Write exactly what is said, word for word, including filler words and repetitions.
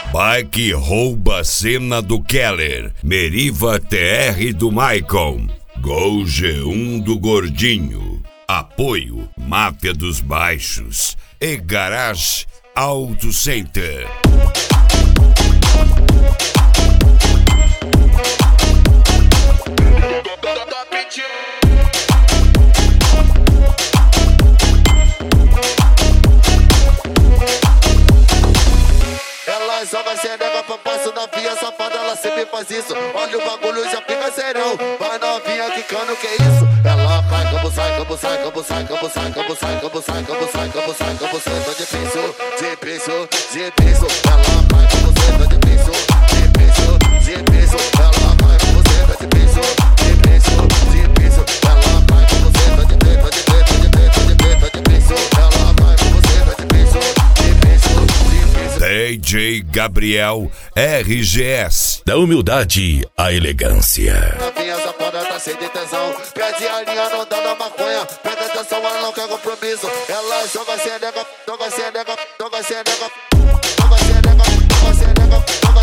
Bike rouba a cena do Keller. Meriva T R do Maicon. Gol G um do Gordinho. Apoio Máfia dos Baixos e Garage Auto Center. Ela joga xereca pra passo na via, safada, ela sempre faz isso. Olha o bagulho, já fica serão. Vai novinha quicando, que isso? Ela cai, campo sai, campo sai, campo sai, campo sai, campo sai, campo sai, campo sai, campo sai, campo sai, tá de piso, de piso, de piso. Ela cai, campo sai, tá de piso, de piso, de piso. Ela cai, campo sai, tá de piso, de piso, de piso. Ela cai, campo sai, tá de piso, de piso, de piso, de piso, de piso. Ela cai, campo sai, tá de piso, de piso, de piso. D J Gabriel R G S. Da humildade à elegância. Novinha safada tá cheia de tesão. Perde a linha, não dá na maconha. Presta atenção, ela não quer compromisso. Ela joga xereca, joga xereca, joga xereca, joga xereca, joga xereca, joga